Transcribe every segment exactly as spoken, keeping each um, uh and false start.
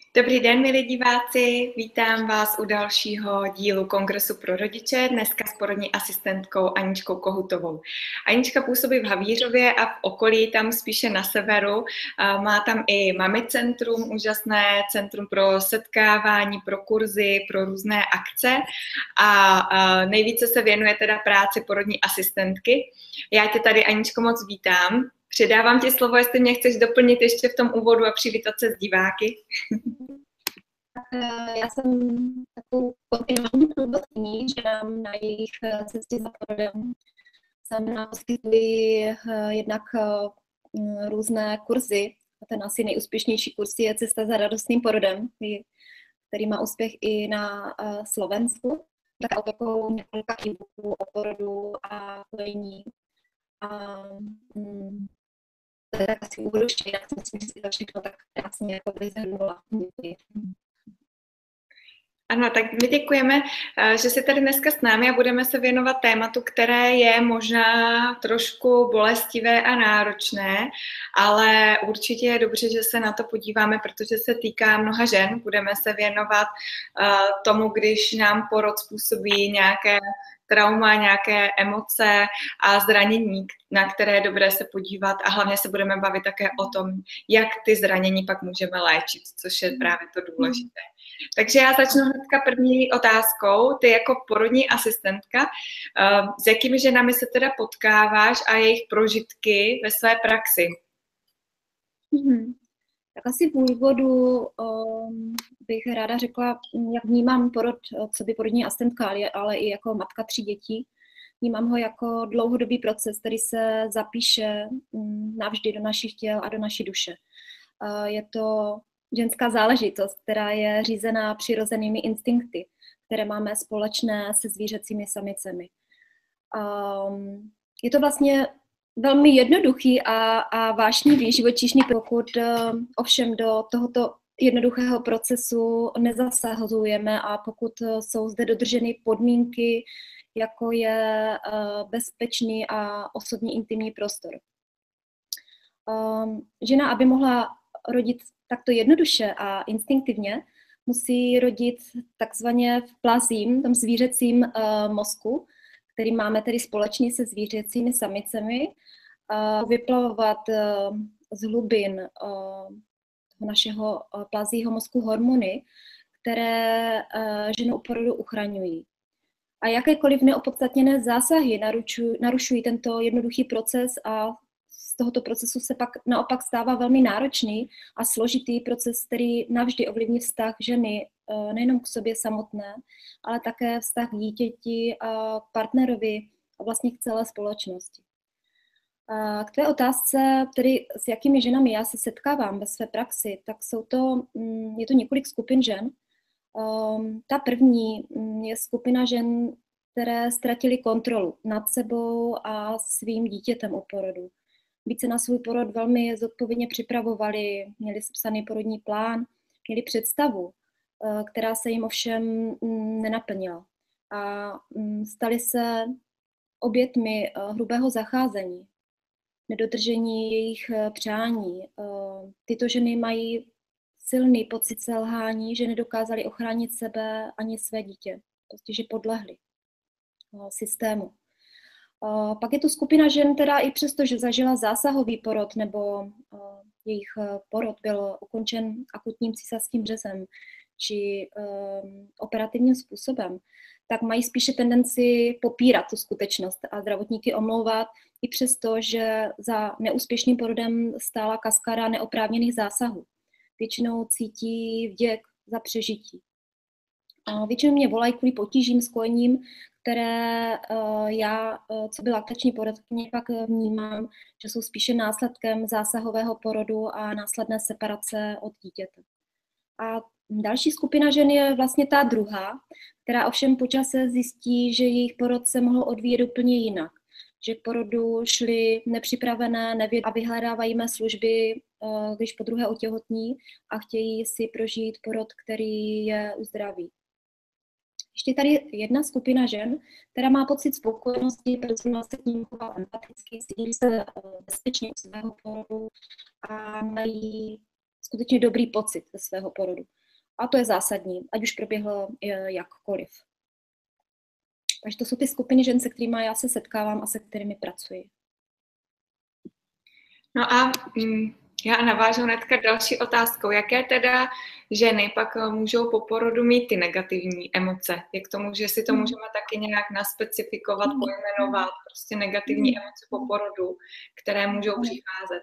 Dobrý den, milí diváci, vítám vás u dalšího dílu Kongresu pro rodiče, dneska s porodní asistentkou Aničkou Kohutovou. Anička působí v Havířově a v okolí, tam spíše na severu. Má tam i Mami centrum, úžasné centrum pro setkávání, pro kurzy, pro různé akce a nejvíce se věnuje teda práci porodní asistentky. Já tě tady, Aničko, moc vítám. Předávám ti slovo, jestli mě chceš doplnit ještě v tom úvodu a přivítat se s diváky. Já jsem takovou kontinuální průvodkyní, že nám na jejich cestě za porodem jsem poskytuji jednak různé kurzy. Ten asi nejúspěšnější kurz je Cesta za radostným porodem, který má úspěch i na Slovensku. Tak autorkou několika e-booků o porodu a kojení. A mm, to je tak asi úvoduště, jinak si myslím, že si to všechno tak krásně jako vyzhrnula. Ano, tak my děkujeme, že jsi tady dneska s námi a budeme se věnovat tématu, které je možná trošku bolestivé a náročné, ale určitě je dobře, že se na to podíváme, protože se týká mnoha žen. Budeme se věnovat tomu, když nám porod způsobí nějaké trauma, nějaké emoce a zranění, na které je dobré se podívat, a hlavně se budeme bavit také o tom, jak ty zranění pak můžeme léčit, což je právě to důležité. Takže já začnu hnedka první otázkou. Ty jako porodní asistentka, s jakými ženami se teda potkáváš a jejich prožitky ve své praxi? Mm-hmm. Tak asi v úvodu um, bych ráda řekla, jak vnímám porod, co by porodní asistentka, ale i jako matka tří dětí. Vnímám ho jako dlouhodobý proces, který se zapíše um, navždy do našich těl a do naší duše. Uh, je to ženská záležitost, která je řízená přirozenými instinkty, které máme společné se zvířecími samicemi. Um, je to vlastně velmi jednoduchý a, a vášnivý živočišný, pokud uh, ovšem do tohoto jednoduchého procesu nezasahujeme a pokud uh, jsou zde dodrženy podmínky, jako je uh, bezpečný a osobní intimní prostor. Um, žena, aby mohla rodit takto jednoduše a instinktivně, musí rodit takzvaně v plazím, tom zvířecím uh, mozku, který máme tedy společně se zvířecími samicemi, uh, vyplavovat uh, z hlubin uh, našeho uh, plazího mozku hormony, které uh, ženu u porodu uchraňují. A jakékoliv neopodstatněné zásahy naručují, narušují tento jednoduchý proces a z tohoto procesu se pak naopak stává velmi náročný a složitý proces, který navždy ovlivní vztah ženy nejenom k sobě samotné, ale také vztah k dítěti a k partnerovi a vlastně k celé společnosti. A k tvé otázce, tedy s jakými ženami já se setkávám ve své praxi, tak jsou to, je to několik skupin žen. Ta první je skupina žen, které ztratily kontrolu nad sebou a svým dítětem u porodu. Více na svůj porod velmi zodpovědně připravovali, měli sepsaný porodní plán, měli představu, která se jim ovšem nenaplnila. A stali se obětmi hrubého zacházení, nedodržení jejich přání. Tyto ženy mají silný pocit selhání, že nedokázali ochránit sebe ani své dítě, prostě že podlehli systému. Pak je tu skupina žen, která i přesto, že zažila zásahový porod nebo jejich porod byl ukončen akutním císařským řezem či operativním způsobem, tak mají spíše tendenci popírat tu skutečnost a zdravotníky omlouvat, i přesto, že za neúspěšným porodem stála kaskáda neoprávněných zásahů. Většinou cítí vděk za přežití. A většinou mě volají kvůli potížím s kojením, které uh, já, uh, co by laktační porodkyně, pak vnímám, že jsou spíše následkem zásahového porodu a následné separace od dítěte. A další skupina žen je vlastně ta druhá, která ovšem po čase zjistí, že jejich porod se mohl odvíjet úplně jinak. Že k porodu šly nepřipravené, nevěd a vyhledávají mé služby, uh, když po druhé otěhotní a chtějí si prožít porod, který je uzdraví. Ještě tady jedna skupina žen, která má pocit spokojenosti, protože se k ním chová empaticky, cítí se bezpečně u svého porodu a mají skutečně dobrý pocit ze svého porodu. A to je zásadní, ať už proběhlo jakkoliv. Takže to jsou ty skupiny žen, se kterými já se setkávám a se kterými pracuji. No a mm, já navážu hnedka další otázkou. Jaké teda ženy pak můžou po porodu mít ty negativní emoce? Jak to může, si to můžeme taky nějak naspecifikovat, pojmenovat, prostě negativní emoce po porodu, které můžou přicházet?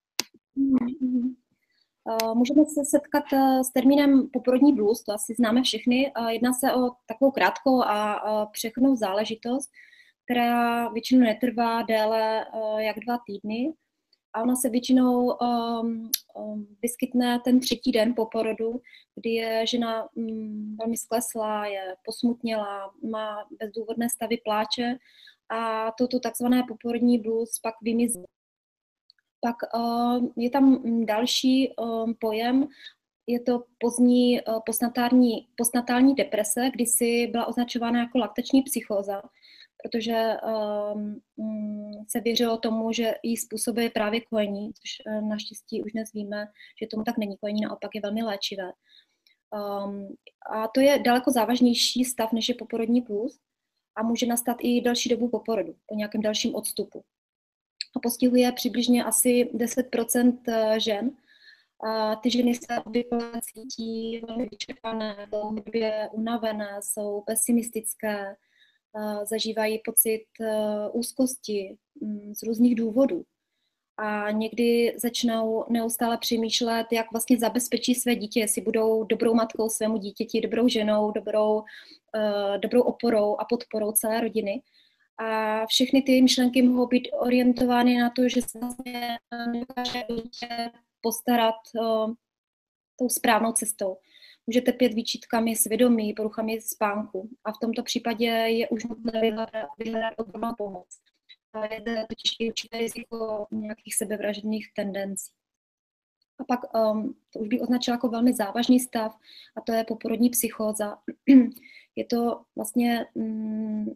Můžeme se setkat s termínem poporodní blues, to asi známe všechny. Jedná se o takovou krátkou a přechodnou záležitost, která většinou netrvá déle jak dva týdny. A ona se většinou um, um, vyskytne ten třetí den po porodu, kdy je žena um, velmi skleslá, je posmutnělá, má bezdůvodné stavy pláče a toto takzvané poporodní blues pak vymizí. Pak uh, je tam další um, pojem, je to pozdní uh, postnatální, postnatální deprese, kdy si byla označována jako laktační psychóza, protože um, se věřilo tomu, že jí způsobuje právě kojení, což uh, naštěstí už dnes víme, že tomu tak není. Kojení naopak je velmi léčivé. Um, a to je daleko závažnější stav, než je poporodní blues a může nastat i delší dobu po porodu, po nějakém dalším odstupu. A postihuje přibližně asi deset procent žen. A ty ženy se obvykle cítí velmi vyčerpané, dlouhodobě unavené, jsou pesimistické, zažívají pocit úzkosti z různých důvodů. A někdy začnou neustále přemýšlet, jak vlastně zabezpečí své dítě, jestli budou dobrou matkou svému dítěti, dobrou ženou, dobrou, dobrou oporou a podporou celé rodiny. A všechny ty myšlenky mohou být orientovány na to, že se vlastně nedokáže dítě postarat tou správnou cestou. Může trpět výčitkami svědomí, poruchami spánku a v tomto případě je už nutné vyhledat odbornou pomoc. Je totiž i určité riziko nějakých sebevražedných tendencí. A pak um, to už bych označila jako velmi závažný stav a to je poporodní psychóza. Je to vlastně um,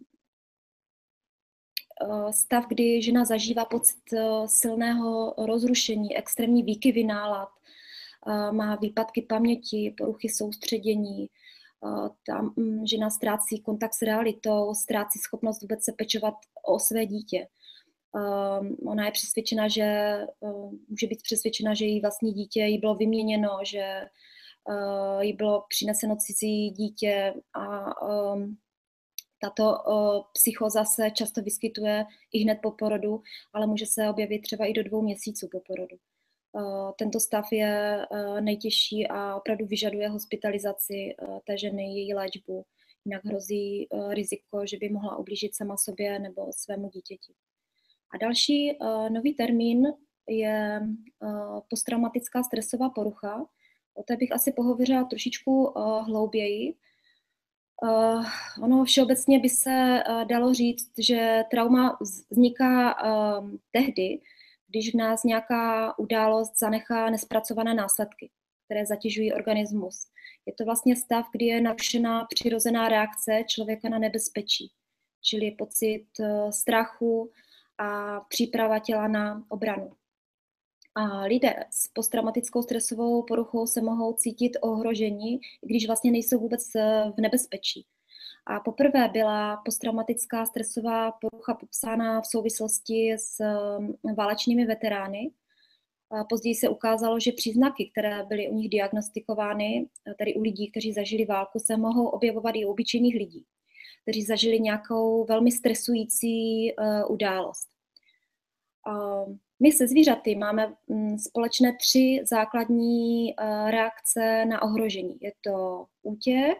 stav, kdy žena zažívá pocit silného rozrušení, extrémní výkyvy nálad, má výpadky paměti, poruchy soustředění, tam žena ztrácí kontakt s realitou, ztrácí schopnost vůbec se pečovat o své dítě. Ona je přesvědčena, že může být přesvědčena, že její vlastní dítě jí bylo vyměněno, že jí bylo přineseno cizí dítě a tato uh, psychóza se často vyskytuje i hned po porodu, ale může se objevit třeba i do dvou měsíců po porodu. Uh, tento stav je uh, nejtěžší a opravdu vyžaduje hospitalizaci uh, té ženy, její léčbu. Jinak hrozí uh, riziko, že by mohla ublížit sama sobě nebo svému dítěti. A další uh, nový termín je uh, posttraumatická stresová porucha. O té bych asi pohovořila trošičku uh, hlouběji. Uh, ono všeobecně by se uh, dalo říct, že trauma vzniká uh, tehdy, když v nás nějaká událost zanechá nespracované následky, které zatěžují organismus. Je to vlastně stav, kdy je narušená přirozená reakce člověka na nebezpečí, čili pocit uh, strachu a příprava těla na obranu. A lidé s posttraumatickou stresovou poruchou se mohou cítit ohroženi, když vlastně nejsou vůbec v nebezpečí. A poprvé byla posttraumatická stresová porucha popsána v souvislosti s válečnými veterány. A později se ukázalo, že příznaky, které byly u nich diagnostikovány, tedy u lidí, kteří zažili válku, se mohou objevovat i u obyčejných lidí, kteří zažili nějakou velmi stresující uh, událost. Uh, My se zvířaty máme společné tři základní reakce na ohrožení. Je to útěk,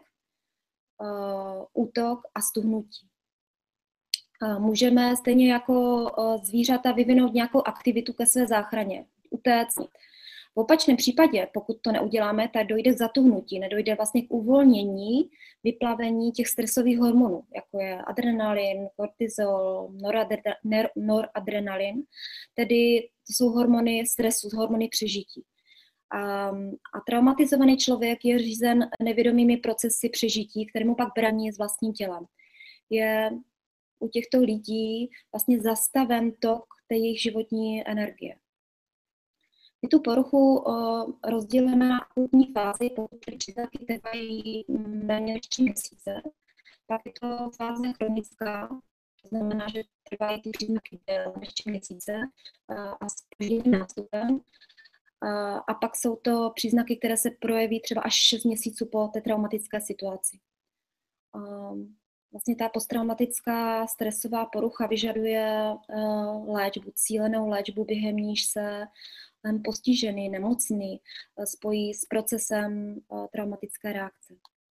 útok a stuhnutí. Můžeme stejně jako zvířata vyvinout nějakou aktivitu ke své záchraně, utéct. V opačném případě, pokud to neuděláme, tak dojde k zatuhnutí, nedojde vlastně k uvolnění, vyplavení těch stresových hormonů, jako je adrenalin, kortizol, noradrenalin, tedy to jsou hormony stresu, hormony přežití. A, a traumatizovaný člověk je řízen nevědomými procesy přežití, které mu pak brání s vlastním tělem. Je u těchto lidí vlastně zastaven tok té jejich životní energie. My tu poruchu uh, rozdělíme na akutní fázi, pokud ty příznaky trvají méně než tři měsíce. Pak je to fáze chronická, to znamená, že trvají ty příznaky déle než tři měsíce uh, a s zpožděným nástupem. Uh, a pak jsou to příznaky, které se projeví třeba až šest měsíců po té traumatické situaci. Um, Vlastně ta posttraumatická stresová porucha vyžaduje uh, léčbu, cílenou léčbu, během níž se um, postižený, nemocný uh, spojí s procesem uh, traumatické reakce.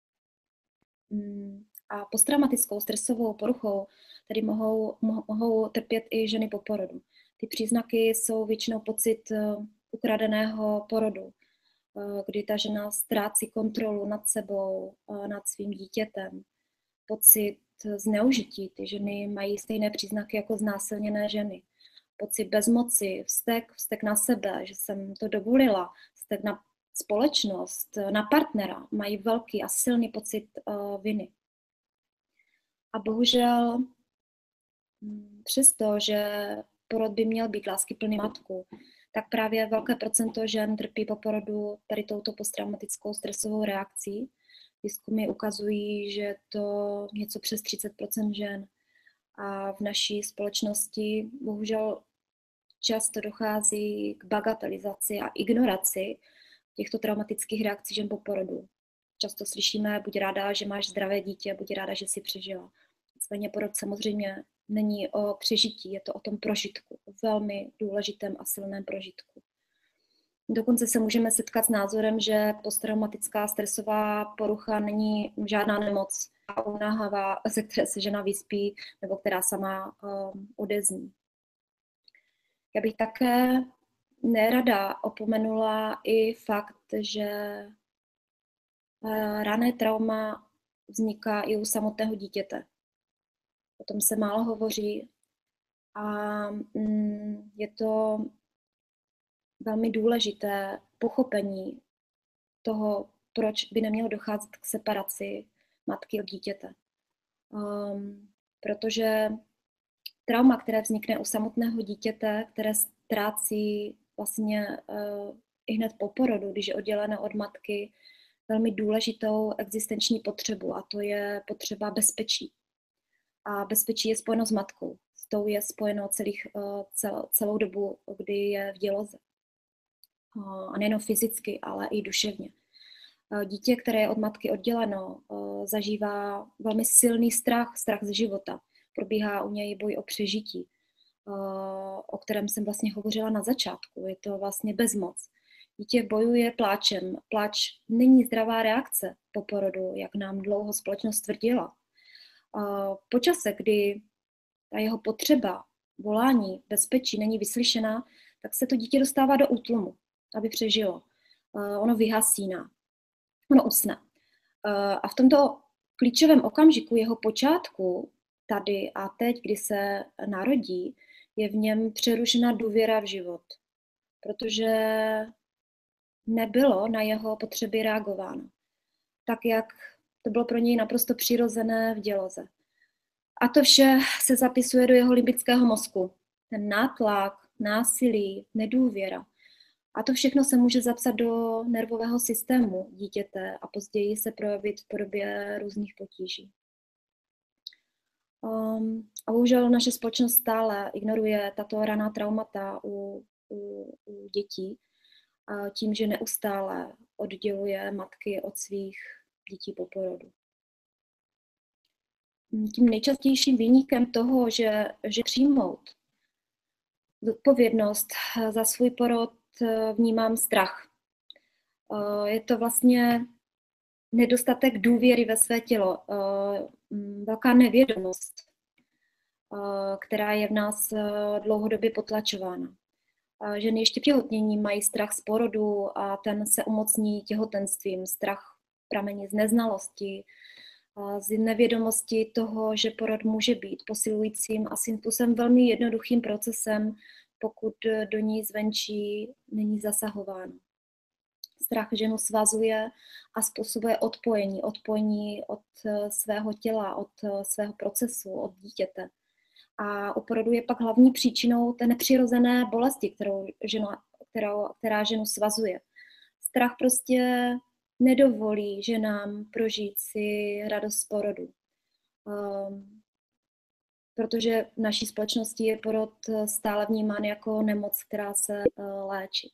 Um, a posttraumatickou stresovou poruchou tedy mohou, mo- mohou trpět i ženy po porodu. Ty příznaky jsou většinou pocit uh, ukradeného porodu, uh, kdy ta žena ztrácí kontrolu nad sebou, uh, nad svým dítětem, pocit zneužití. Ty ženy mají stejné příznaky jako znásilněné ženy. Pocit bezmoci, vztek, vztek na sebe, že jsem to dovolila, vztek na společnost, na partnera, mají velký a silný pocit uh, viny. A bohužel přesto, že porod by měl být láskyplný matku, tak právě velké procento žen trpí po porodu tady touto posttraumatickou stresovou reakcí. Výzkumy ukazují, že to něco přes třicet procent žen. A v naší společnosti bohužel často dochází k bagatelizaci a ignoraci těchto traumatických reakcí žen po porodu. Často slyšíme, buď ráda, že máš zdravé dítě, buď ráda, že jsi přežila. Nicméně porod samozřejmě není o přežití, je to o tom prožitku, o velmi důležitém a silném prožitku. Dokonce se můžeme setkat s názorem, že posttraumatická stresová porucha není žádná nemoc a unáhava, ze které se žena vyspí nebo která sama um, odezní. Já bych také nerada opomenula i fakt, že uh, rané trauma vzniká i u samotného dítěte. O tom se málo hovoří a mm, je to velmi důležité pochopení toho, proč by nemělo docházet k separaci matky od dítěte. Um, protože trauma, které vznikne u samotného dítěte, které ztrácí vlastně uh, i hned po porodu, když je odděleno od matky, velmi důležitou existenční potřebu, a to je potřeba bezpečí. A bezpečí je spojeno s matkou. S tou je spojeno celých, uh, cel, celou dobu, kdy je v děloze. A nejen fyzicky, ale i duševně. Dítě, které je od matky odděleno, zažívá velmi silný strach, strach ze života. Probíhá u něj boj o přežití, o kterém jsem vlastně hovořila na začátku. Je to vlastně bezmoc. Dítě bojuje pláčem. Pláč není zdravá reakce po porodu, jak nám dlouho společnost tvrdila. Po čase, kdy ta jeho potřeba, volání, bezpečí není vyslyšená, tak se to dítě dostává do útlumu, aby přežilo. Uh, ono vyhasíná, ono usne. Uh, a v tomto klíčovém okamžiku jeho počátku, tady a teď, kdy se narodí, je v něm přerušena důvěra v život, protože nebylo na jeho potřeby reagováno. Tak, jak to bylo pro něj naprosto přirozené v děloze. A to vše se zapisuje do jeho limbického mozku. Ten nátlak, násilí, nedůvěra. A to všechno se může zapsat do nervového systému dítěte a později se projevit v podobě různých potíží. Um, a bohužel naše společnost stále ignoruje tato raná traumata u, u, u dětí a tím, že neustále odděluje matky od svých dětí po porodu. Tím nejčastějším viníkem toho, že, že přijmout zodpovědnost za svůj porod, vnímám strach. Je to vlastně nedostatek důvěry ve své tělo, velká nevědomost, která je v nás dlouhodobě potlačována. Ženy ještě těhotnění mají strach z porodu a ten se umocní těhotenstvím. Strach pramení z neznalosti, z nevědomosti toho, že porod může být posilujícím a svým způsobem velmi jednoduchým procesem, pokud do ní zvenčí není zasahováno. Strach ženu svazuje a způsobuje odpojení, odpojení od svého těla, od svého procesu, od dítěte. A u porodu je pak hlavní příčinou té nepřirozené bolesti, kterou žena, kterou, která ženu svazuje. Strach prostě nedovolí ženám prožít si radost z porodu. Um, protože v naší společnosti je porod stále vnímán jako nemoc, která se uh, léčí.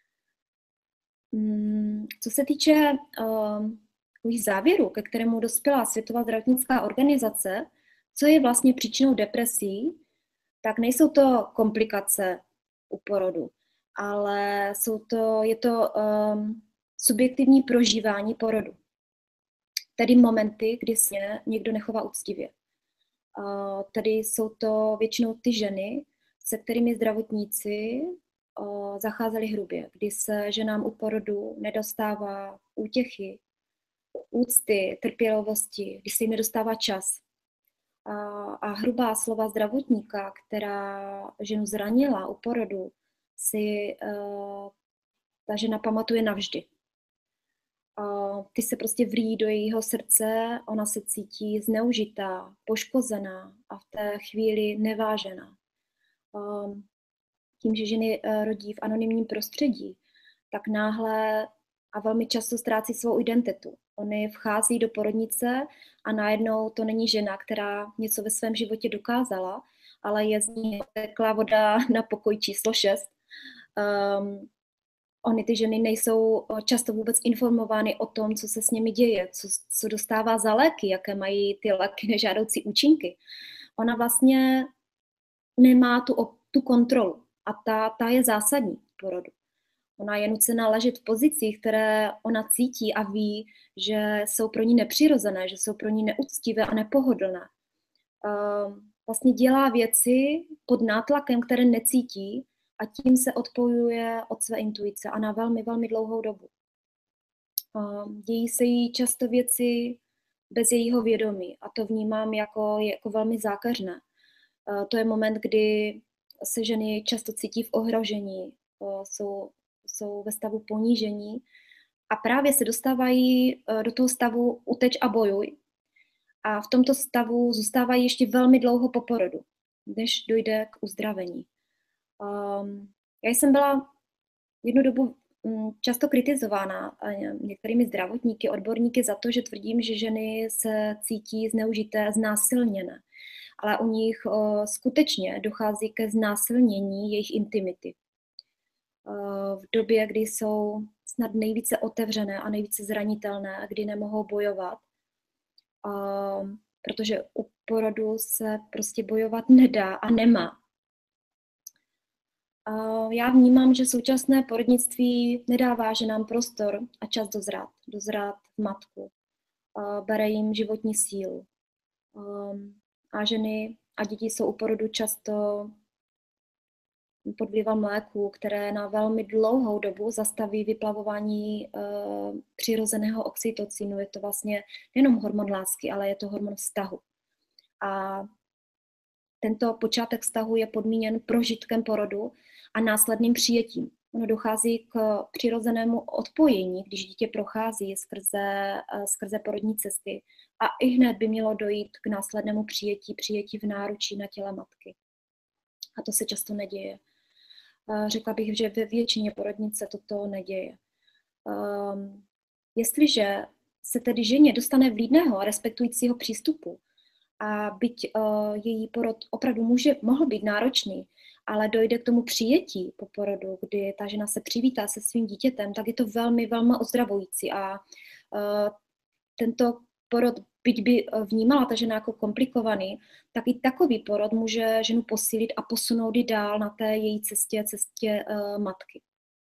Um, co se týče um, takových závěrů, ke kterému dospěla Světová zdravotnická organizace, co je vlastně příčinou depresí, tak nejsou to komplikace u porodu, ale jsou to, je to um, subjektivní prožívání porodu. Tedy momenty, kdy se někdo nechová úctivě. Uh, tedy jsou to většinou ty ženy, se kterými zdravotníci uh, zacházeli hrubě, kdy se ženám u porodu nedostává útěchy, úcty, trpělivosti, kdy se jim nedostává čas. A, a hrubá slova zdravotníka, která ženu zranila u porodu, si uh, ta žena pamatuje navždy. Uh, ty se prostě vrý do jejího srdce, ona se cítí zneužitá, poškozená a v té chvíli nevážená. Uh, tím, že ženy uh, rodí v anonymním prostředí, tak náhle a velmi často ztrácí svou identitu. Oni vchází do porodnice a najednou to není žena, která něco ve svém životě dokázala, ale je z ní tekla voda na pokoj číslo šest. Um, Ony, ty ženy, nejsou často vůbec informovány o tom, co se s nimi děje, co, co dostává za léky, jaké mají ty léky nežádoucí účinky. Ona vlastně nemá tu, tu kontrolu a ta, ta je zásadní v porodu. Ona je nucená ležet v pozicích, které ona cítí a ví, že jsou pro ní nepřirozené, že jsou pro ní neúctivé a nepohodlné. Vlastně dělá věci pod nátlakem, které necítí, a tím se odpojuje od své intuice a na velmi, velmi dlouhou dobu. Dějí se jí často věci bez jejího vědomí a to vnímám jako, jako velmi zákeřné. To je moment, kdy se ženy často cítí v ohrožení, jsou, jsou ve stavu ponížení a právě se dostávají do toho stavu uteč a bojuj. A v tomto stavu zůstávají ještě velmi dlouho po porodu, než dojde k uzdravení. Um, já jsem byla jednu dobu um, často kritizována uh, některými zdravotníky, odborníky za to, že tvrdím, že ženy se cítí zneužité a znásilněné. Ale u nich uh, skutečně dochází ke znásilnění jejich intimity. Uh, v době, kdy jsou snad nejvíce otevřené a nejvíce zranitelné, kdy nemohou bojovat, uh, protože u porodu se prostě bojovat nedá a nemá. Já vnímám, že současné porodnictví nedává ženám prostor a čas dozrát, dozrát v matku. Bere jim životní sílu. A ženy a děti jsou u porodu často pod vlivem léků, které na velmi dlouhou dobu zastaví vyplavování přirozeného oxytocinu. Je to vlastně nejenom hormon lásky, ale je to hormon vztahu. A tento počátek vztahu je podmíněn prožitkem porodu a následným přijetím. Ono dochází k přirozenému odpojení, když dítě prochází skrze, skrze porodní cesty a i hned by mělo dojít k následnému přijetí, přijetí v náručí na těle matky. A to se často neděje. Řekla bych, že ve většině porodnic se toto neděje. Um, jestliže se tedy ženě dostane vlídného a respektujícího přístupu, a byť uh, její porod opravdu může, mohl být náročný, ale dojde k tomu přijetí po porodu, kdy ta žena se přivítá se svým dítětem, tak je to velmi, velmi ozdravující. A uh, tento porod, byť by vnímala ta žena jako komplikovaný, tak i takový porod může ženu posílit a posunout ji dál na té její cestě, cestě uh, matky.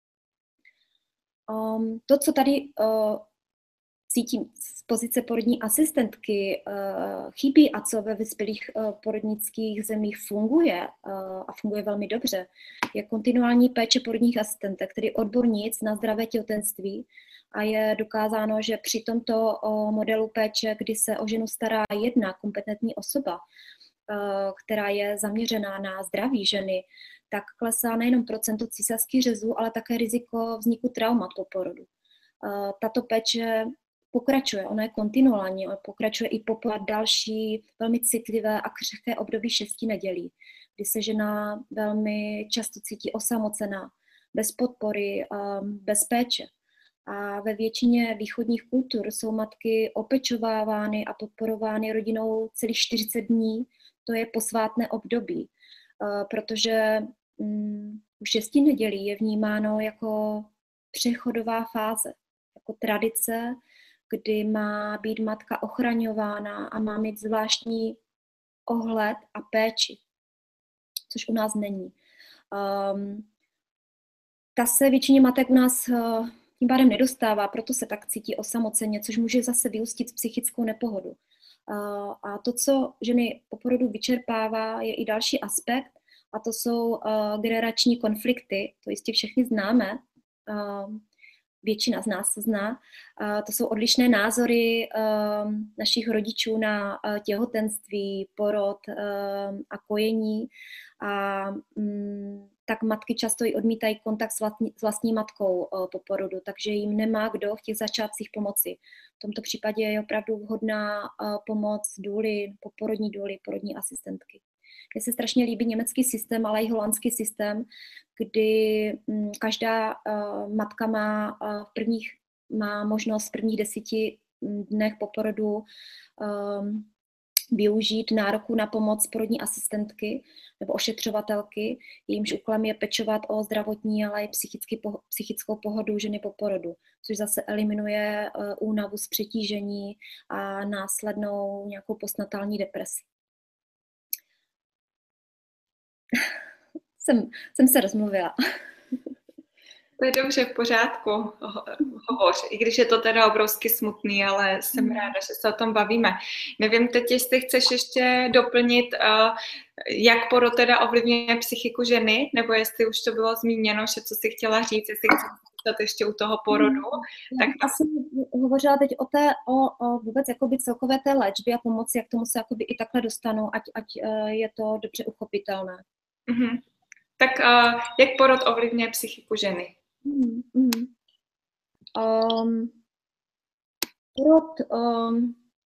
Um, to, co tady uh, cítím z pozice porodní asistentky uh, chybí a co ve vyspělých uh, porodnických zemích funguje uh, a funguje velmi dobře, je kontinuální péče porodních asistentek, tedy odbornic na zdravé těhotenství. A je dokázáno, že při tomto uh, modelu péče, kdy se o ženu stará jedna kompetentní osoba, uh, která je zaměřená na zdraví ženy, tak klesá nejenom procento císařských řezů, ale také riziko vzniku traumat po porodu. Uh, tato péče pokračuje, ona je kontinuální, ona pokračuje i po další velmi citlivé a křehké období šesti nedělí, kdy se žena velmi často cítí osamocená, bez podpory, bez péče. A ve většině východních kultur jsou matky opečovávány a podporovány rodinou celých čtyřicet dní. To je posvátné období, protože už šestí nedělí je vnímáno jako přechodová fáze, jako tradice, kdy má být matka ochraňována a má mít zvláštní ohled a péči, což u nás není. Um, ta se většině matek u nás uh, tím pádem nedostává, proto se tak cítí osamoceně, což může zase vyústit v psychickou nepohodu. Uh, a to, co ženy po porodu vyčerpává, je i další aspekt, a to jsou uh, generační konflikty, to jistě všichni známe, uh, většina z nás to zná. Uh, to jsou odlišné názory uh, našich rodičů na uh, těhotenství, porod uh, a kojení. A um, tak matky často i odmítají kontakt s vlastní, s vlastní matkou uh, po porodu, takže jim nemá kdo v těch začátcích pomoci. V tomto případě je opravdu vhodná uh, pomoc důly, poporodní důly, porodní asistentky. Mně se strašně líbí německý systém, ale i holandský systém, kdy um, každá uh, matka má uh, v prvních má možnost v prvních desíti dnech po porodu um, využít nároku na pomoc porodní asistentky nebo ošetřovatelky. Jejímž úkolem je pečovat o zdravotní, ale i psychický, psychickou pohodu ženy po porodu, což zase eliminuje uh, únavu z přetížení a následnou nějakou postnatální depresi. jsem, jsem se rozmluvila. To je dobře, v pořádku, hovoř. I když je to teda obrovsky smutný, ale jsem mm. ráda, že se o tom bavíme. Nevím teď, jestli chceš ještě doplnit, jak porod teda ovlivňuje psychiku ženy, nebo jestli už to bylo zmíněno, že co jsi chtěla říct, jestli chceš zůstat ještě u toho porodu. Mm. Tak... Já jsem hovořila teď o té, o, o vůbec jakoby celkové té léčbě a pomoci, jak tomu se jakoby i takhle dostanu, ať, ať je to dobře uchopitelné. Mm-hmm. Tak uh, jak porod ovlivňuje psychiku ženy? Mm, mm. Um, porod, um,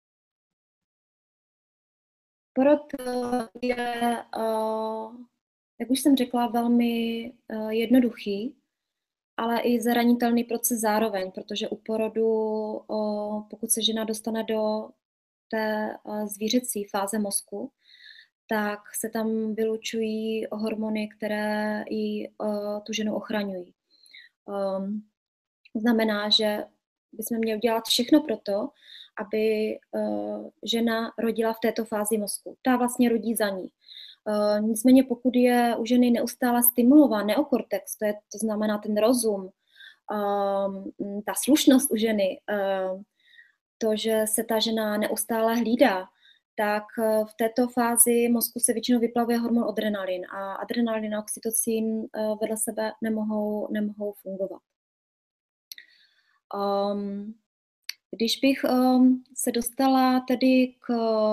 porod uh, je, uh, jak už jsem řekla, velmi uh, jednoduchý, ale i zranitelný proces zároveň, protože u porodu, uh, pokud se žena dostane do té uh, zvířecí fáze mozku, tak se tam vylučují hormony, které i uh, tu ženu ochraňují. Um, znamená, že bychom měli dělat všechno pro to, aby uh, žena rodila v této fázi mozku. Ta vlastně rodí za ní. Uh, nicméně pokud je u ženy neustále stimulován neokortex, to, je, to znamená ten rozum, um, ta slušnost u ženy, uh, to, že se ta žena neustále hlídá, tak v této fázi mozku se většinou vyplavuje hormon adrenalin a adrenalin a oxytocin vedle sebe nemohou, nemohou fungovat. Um, když bych um, se dostala tedy k,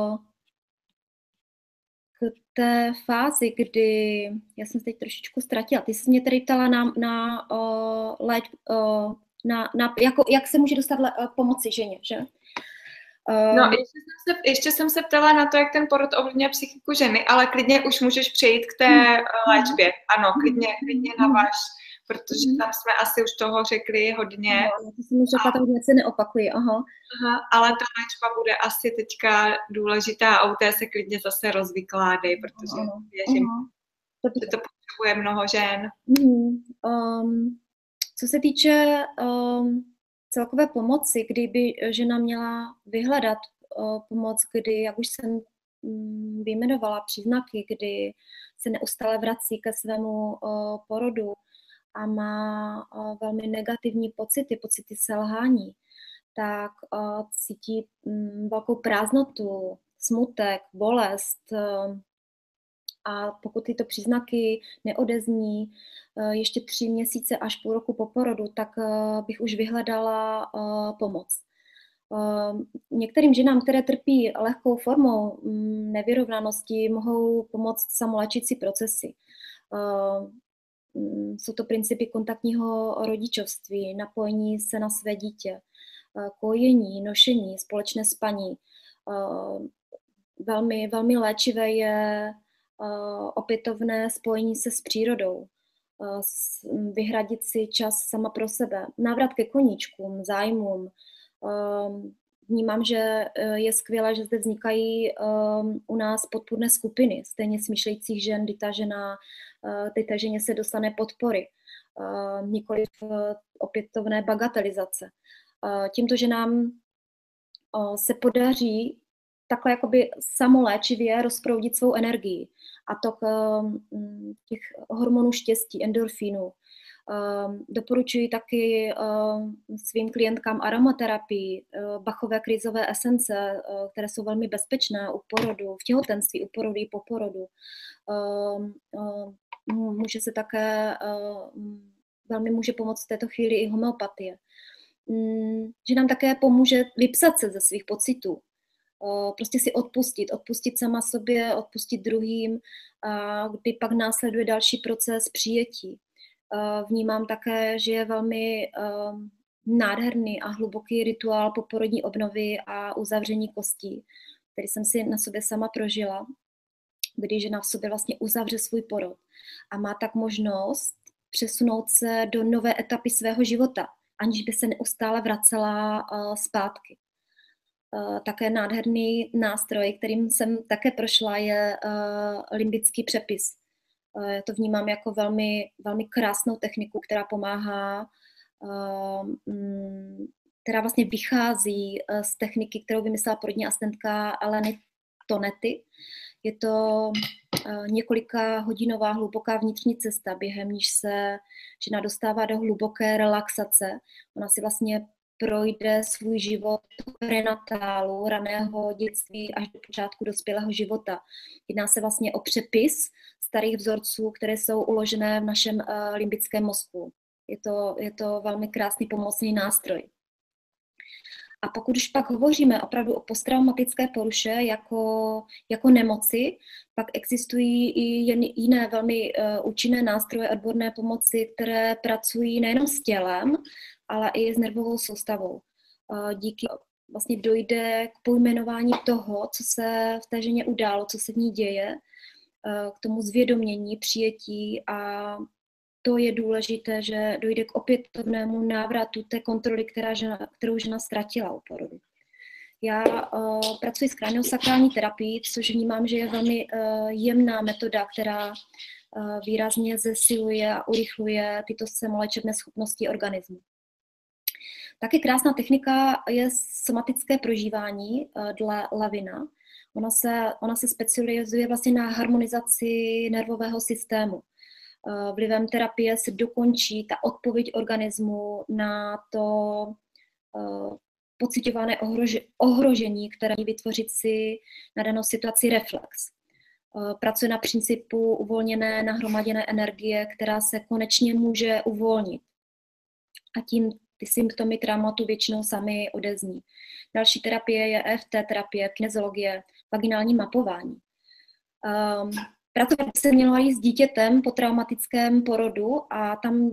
k té fázi, kdy, já jsem se teď trošičku ztratila, ty jsi mě tady ptala na, na, uh, léč, uh, na, na jako, jak se může dostat le, uh, pomoci ženě, že? No, ještě jsem, se, ještě jsem se ptala na to, jak ten porod ovlivňuje psychiku ženy, ale klidně už můžeš přejít k té mm. léčbě. Ano, klidně, klidně navaž, protože tam jsme asi už toho řekli hodně. No, to jsem už řekla, tak něco neopakuji, aha. Aha, ale ta léčba bude asi teďka důležitá a u té se klidně zase rozvykládej, protože aha, věřím, aha. že to potřebuje mnoho žen. Mm. Um, co se týče um, celkové pomoci, kdyby žena měla vyhledat uh, pomoc, kdy, jak už jsem um, vyjmenovala příznaky, kdy se neustále vrací ke svému uh, porodu a má uh, velmi negativní pocity, pocity selhání, tak uh, cítí um, velkou prázdnotu, smutek, bolest, uh, a pokud tyto příznaky neodezní ještě tři měsíce až půl roku po porodu, tak bych už vyhledala pomoc. Některým ženám, které trpí lehkou formou nevyrovnanosti, mohou pomoct samoléčící procesy. Jsou to principy kontaktního rodičovství, napojení se na své dítě, kojení, nošení, společné spaní. Velmi, velmi léčivé je opětovné spojení se s přírodou. vyhradit si čas sama pro sebe. Návrat ke koníčkům, zájmům. Vnímám, že je skvělé, že zde vznikají u nás podpůrné skupiny stejně smýšlejících žen, kdy ta žena, kdy ta ženě se dostane podpory, nikoliv opětovné bagatelizace. Tímto ženám se podaří takhle jakoby samoléčivě rozproudit svou energii a tok těch hormonů štěstí, endorfínů. Doporučuji taky svým klientkám aromaterapii, Bachové krizové esence, které jsou velmi bezpečné u porodu, v těhotenství, u porodu i po porodu. Může se také, velmi může pomoct v této chvíli i homeopatie. Že nám také pomůže vypsat se ze svých pocitů. Prostě si odpustit, odpustit sama sobě, odpustit druhým, kdy pak následuje další proces přijetí. Vnímám také, že je velmi nádherný a hluboký rituál poporodní obnovy a uzavření kostí, který jsem si na sobě sama prožila, kdy žena v sobě vlastně uzavře svůj porod a má tak možnost přesunout se do nové etapy svého života, aniž by se neustále vracela zpátky. Také nádherný nástroj, kterým jsem také prošla, je limbický přepis. Já to vnímám jako velmi, velmi krásnou techniku, která pomáhá, která vlastně vychází z techniky, kterou vymyslela porodní asistentka Aleny Tonety. Je to několika hodinová hluboká vnitřní cesta, během níž se žena dostává do hluboké relaxace. Ona si vlastně projde svůj život od prenatálu, raného dětství až do počátku dospělého života. Jedná se vlastně o přepis starých vzorců, které jsou uložené v našem uh, limbickém mozku. Je to, je to velmi krásný pomocný nástroj. A pokud už pak hovoříme opravdu o posttraumatické poruše jako, jako nemoci, pak existují i jiné velmi uh, účinné nástroje odborné pomoci, které pracují nejenom s tělem, ale i s nervovou soustavou. Uh, díky vlastně dojde k pojmenování toho, co se v té ženě událo, co se v ní děje, uh, k tomu zvědomění, přijetí a to je důležité, že dojde k opětovnému návratu té kontroly, která žena, kterou žena ztratila u porodu. Já uh, pracuji s kraniosakrální terapií, což vnímám, že je velmi uh, jemná metoda, která uh, výrazně zesiluje a urychluje tyto samoléčebné schopnosti organismu. Taky krásná technika je somatické prožívání uh, dle Levina. Ona se, ona se specializuje vlastně na harmonizaci nervového systému. Vlivem terapie se dokončí ta odpověď organismu na to uh, pociťované ohrože, ohrožení, které vytvořit si na danou situaci reflex. Uh, pracuje na principu uvolněné, nahromaděné energie, která se konečně může uvolnit. A tím ty symptomy traumatu většinou sami odezní. Další terapie je E F T terapie, kinezologie, vaginální mapování. Um, Pracovat se mělo i s dítětem po traumatickém porodu a tam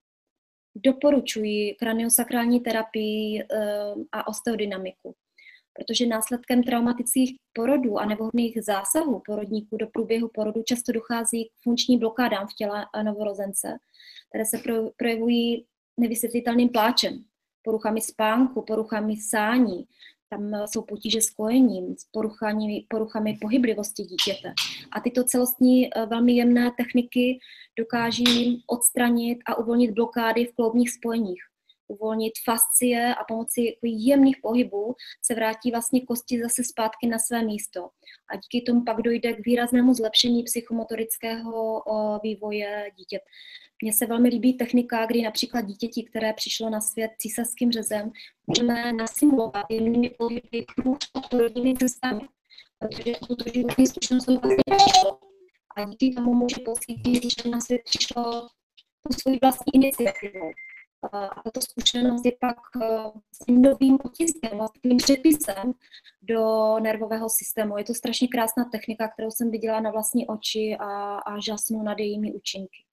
doporučuji kraniosakrální terapii a osteodynamiku, protože následkem traumatických porodů a nevhodných zásahů porodníků do průběhu porodu často dochází k funkční blokádám v těle novorozence, které se projevují nevysvětlitelným pláčem, poruchami spánku, poruchami sání. Tam jsou potíže s kojením, s poruchami, poruchami pohyblivosti dítěte. A tyto celostní velmi jemné techniky dokáží odstranit a uvolnit blokády v kloubních spojeních. Uvolnit fascie a pomocí jemných pohybů se vrátí vlastně kosti zase zpátky na své místo. A díky tomu pak dojde k výraznému zlepšení psychomotorického vývoje dítěte. Mně se velmi líbí technika, kdy například dítěti, které přišlo na svět císařským řezem, můžeme nasimulovat jemnými pohyby porodními cestami, protože tuto životní zkušenost vlastně přišlo. A díky tomu může pocítit, že na svět přišlo tu svoji vlastní iniciativou. A tato zkušenost je pak s tím novým otiskem, tím přepisem do nervového systému. Je to strašně krásná technika, kterou jsem viděla na vlastní oči a, a žasnu nad jejími účinky.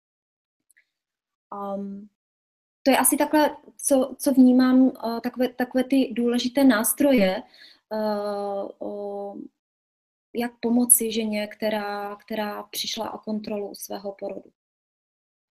Um, to je asi takhle, co, co vnímám, uh, takové, takové ty důležité nástroje, uh, uh, jak pomoci ženě, která, která přišla o kontrolu svého porodu.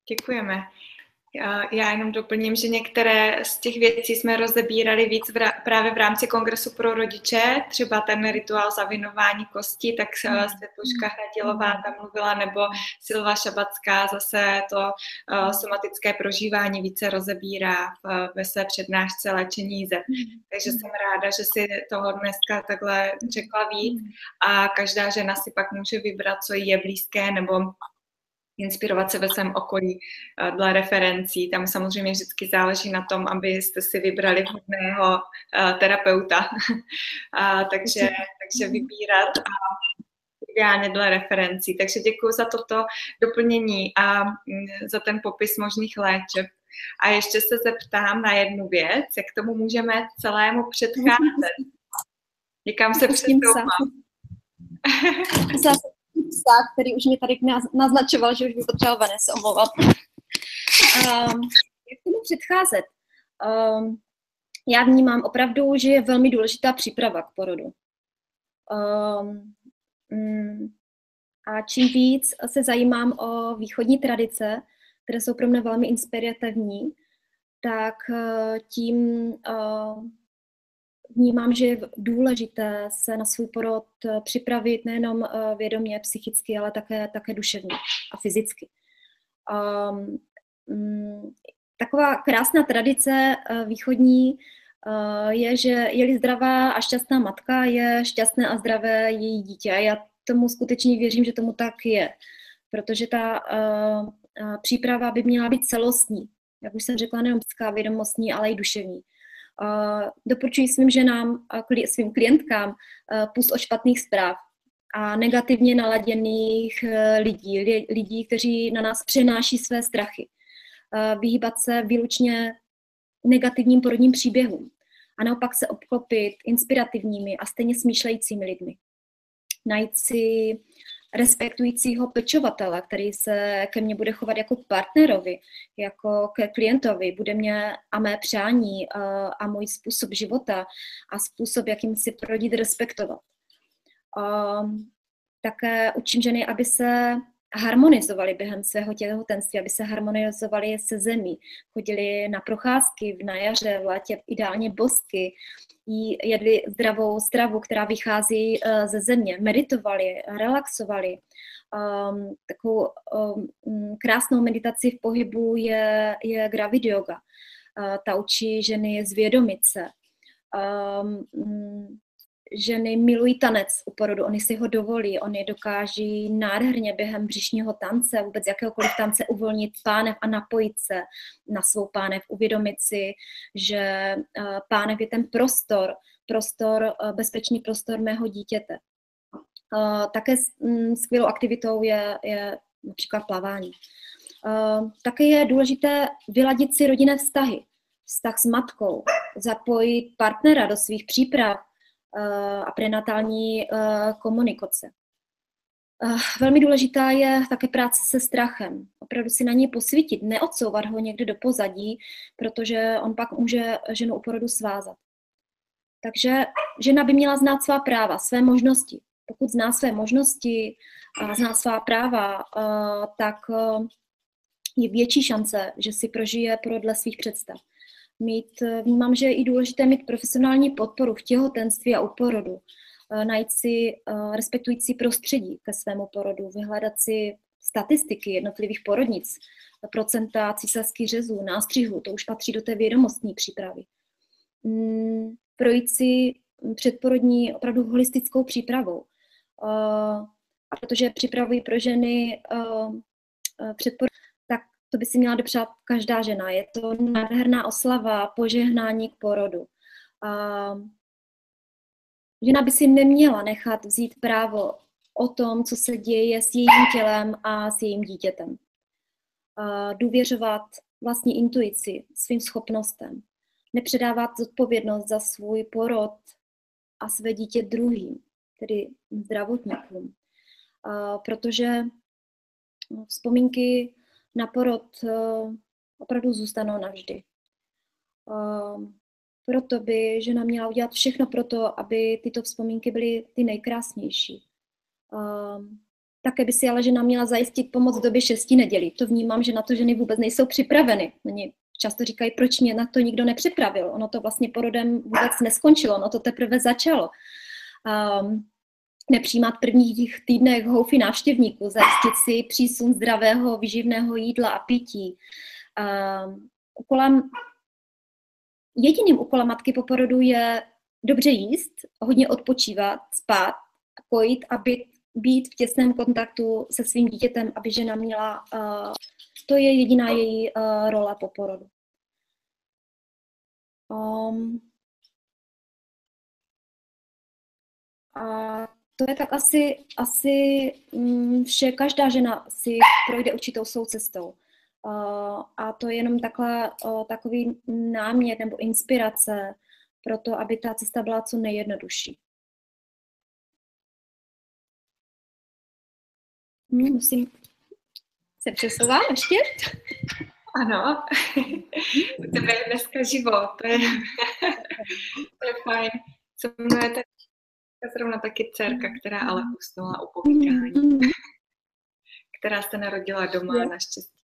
Děkujeme. Já jenom doplním, že některé z těch věcí jsme rozebírali víc v, právě v rámci Kongresu pro rodiče, třeba ten rituál zavinování kostí, tak Světluška Hradilová tam mluvila, nebo Silva Šabacká zase to uh, somatické prožívání více rozebírá v, ve své přednášce léčení jízev. Takže jsem ráda, že si toho dneska takhle řekla víc a každá žena si pak může vybrat, co jí je blízké, nebo inspirovat se ve svém okolí dle referencí. Tam samozřejmě vždycky záleží na tom, abyste si vybrali vhodného uh, terapeuta. uh, takže, takže vybírat a ideálně dle referencí. Takže děkuji za toto doplnění a za ten popis možných léčeb. A ještě se zeptám na jednu věc, jak tomu můžeme celému předcházet. Někam se přesouvám. Psa, který už mě tady naznačoval, že už by potřeboval Vanessa, omlouvat. Um, jak tomu předcházet? Um, já vnímám opravdu, že je velmi důležitá příprava k porodu. Um, um, a čím víc se zajímám o východní tradice, které jsou pro mě velmi inspirativní, tak uh, tím uh, vnímám, že je důležité se na svůj porod připravit nejenom vědomě, psychicky, ale také, také duševně a fyzicky. Um, um, taková krásná tradice uh, východní uh, je, že je-li zdravá a šťastná matka, je šťastné a zdravé její dítě. A já tomu skutečně věřím, že tomu tak je, protože ta uh, uh, příprava by měla být celostní. Jak už jsem řekla, nejenom psychická, vědomostní, ale i duševní. Uh, doporučuji svým ženám a svým klientkám uh, pust od špatných zpráv a negativně naladěných uh, lidí, li, lidí, kteří na nás přenáší své strachy. Uh, vyhýbat se výlučně negativním porodním příběhům a naopak se obklopit inspirativními a stejně smýšlejícími lidmi. Najít si respektujícího pečovatele, který se ke mně bude chovat jako k partnerovi, jako ke klientovi, bude mě a mé přání a, a můj způsob života a způsob, jakým si porodit, respektovat. A, také učím ženy, aby se harmonizovali během svého těhotenství, aby se harmonizovali se zemí, chodili na procházky na jaře, v létě ideálně bosky, jedli zdravou stravu, která vychází ze země, meditovali, relaxovali. Um, takovou um, krásnou meditaci v pohybu je, je Gravid yoga. Uh, ta učí ženy zvědomit se. Um, um, ženy milují tanec u porodu, oni si ho dovolí, oni dokáží nádherně během břišního tance, vůbec jakéhokoliv tance uvolnit pánev a napojit se na svou pánev, uvědomit si, že uh, pánev je ten prostor, prostor, uh, bezpečný prostor mého dítěte. Uh, také um, skvělou aktivitou je, je například plavání. Uh, také je důležité vyladit si rodinné vztahy, vztah s matkou, zapojit partnera do svých příprav a prenatální komunikace. Velmi důležitá je také práce se strachem. Opravdu si na něj posvítit, neodsouvat ho někde do pozadí, protože on pak může ženu u porodu svázat. Takže žena by měla znát svá práva, své možnosti. Pokud zná své možnosti a zná svá práva, tak je větší šance, že si prožije porod dle svých představ. Mít, vnímám, že je i důležité mít profesionální podporu v těhotenství a u porodu. Najít si respektující prostředí ke svému porodu, vyhledat si statistiky jednotlivých porodnic, procenta císařských řezů, nástřihů, to už patří do té vědomostní přípravy. Projít si předporodní opravdu holistickou přípravou. A protože připravují pro ženy předporodní, to by si měla dopřát každá žena. Je to nádherná oslava, požehnání k porodu. A žena by si neměla nechat vzít právo o tom, co se děje s jejím tělem a s jejím dítětem. A důvěřovat vlastní intuici, svým schopnostem. Nepředávat zodpovědnost za svůj porod a své dítě druhým, tedy zdravotníkům. A protože vzpomínky na porod uh, opravdu zůstanou navždy. Uh, proto by žena měla udělat všechno pro to, aby tyto vzpomínky byly ty nejkrásnější. Uh, také by si ale žena měla zajistit pomoc v době šesti nedělí. To vnímám, že na to ženy vůbec nejsou připraveny. Oni často říkají, proč mě na to nikdo nepřipravil. Ono to vlastně porodem vůbec neskončilo, ono to teprve začalo. Um, nepřijímat v prvních týdnech houfy návštěvníků, zajistit si přísun zdravého, výživného jídla a pití. Um, úkolem, jediným úkolem matky po porodu je dobře jíst, hodně odpočívat, spát, kojit a být, být v těsném kontaktu se svým dítětem, aby žena měla, uh, to je jediná její uh, role po porodu. Um, a to je tak asi, asi um, vše. Každá žena si projde určitou svou cestou. Uh, a to je jenom takhle, uh, takový námět nebo inspirace pro to, aby ta cesta byla co nejjednodušší. Hmm, musím se přesouvat ještě. Ano, u tebe je dneska život, to je, to je fajn. Se mnou je tak, zrovna taky dcerka, která ale usnula u povídání, která se narodila doma naštěstí.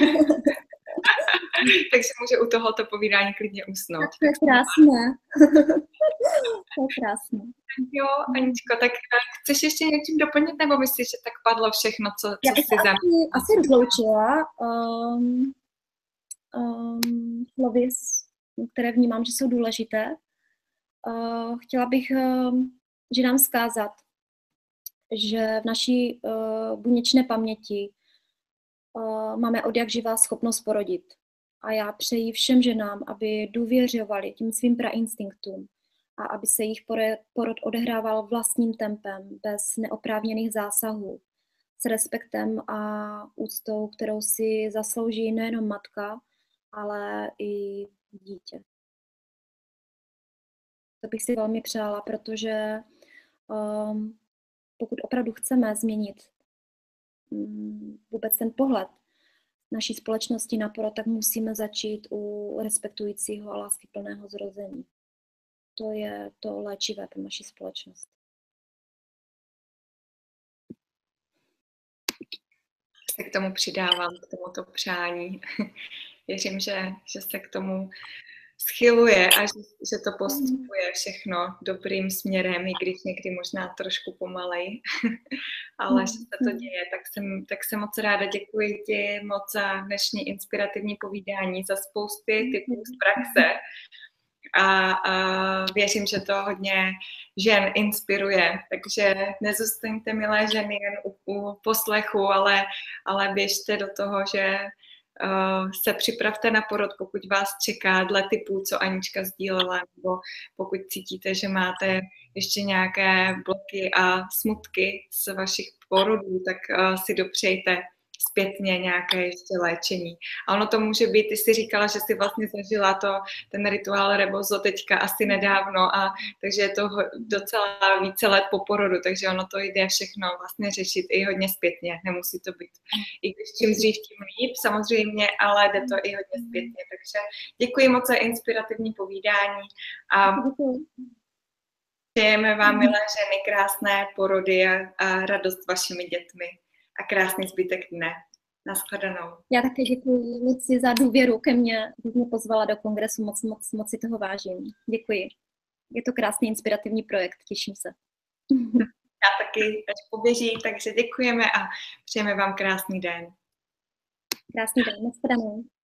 Takže může u tohoto povídání klidně usnout. To je krásné. To je krásné. Jo, Aničko, tak chceš ještě něčím doplnit, nebo myslíš, že tak padlo všechno, co, co Já bych jsi asi, zamýšlela? asi rozloučila um, um, slovy, které vnímám, že jsou důležité. Uh, chtěla bych um, ženám vzkázat, že v naší uh, buněčné paměti uh, máme od jak živá schopnost porodit. A já přeji všem ženám, aby důvěřovali tím svým prainstinktům a aby se jejich porod odehrával vlastním tempem, bez neoprávněných zásahů, s respektem a úctou, kterou si zaslouží nejenom matka, ale i dítě. To bych si velmi přála, protože um, pokud opravdu chceme změnit um, vůbec ten pohled naší společnosti na porod, tak musíme začít u respektujícího a láskyplného zrození. To je to léčivé pro naši společnost. Se k tomu přidávám, k tomuto přání. Věřím, že, že se k tomu schyluje a že, že to postupuje všechno dobrým směrem, i když někdy možná trošku pomalej, ale že se to děje. Tak jsem, tak jsem moc ráda, děkuji ti moc za dnešní inspirativní povídání, za spousty typů z praxe a, a věřím, že to hodně žen inspiruje, takže nezůstaňte, milé ženy, jen u, u poslechu, ale, ale běžte do toho, že Uh, se připravte na porod, pokud vás čeká dle typů, co Anička sdílela, nebo pokud cítíte, že máte ještě nějaké bloky a smutky z vašich porodů, tak uh, si dopřejte zpětně nějaké ještě léčení. A ono to může být, ty jsi říkala, že jsi vlastně zažila to, ten rituál rebozo teďka asi nedávno, a takže je to docela více let po porodu, takže ono to jde všechno vlastně řešit i hodně zpětně, nemusí to být. I když čím dřív, tím líp, samozřejmě, ale jde to i hodně zpětně. Takže děkuji moc za inspirativní povídání a přejeme vám, milé ženy, krásné porody a, a radost vašimi dětmi. A krásný zbytek dne. Nashledanou. Já také děkuji Luci za důvěru ke mně, že mě pozvala do kongresu, moc, moc, moc si toho vážím. Děkuji. Je to krásný inspirativní projekt, těším se. Já taky teď poběží, takže děkujeme a přejeme vám krásný den. Krásný den, nashledanou.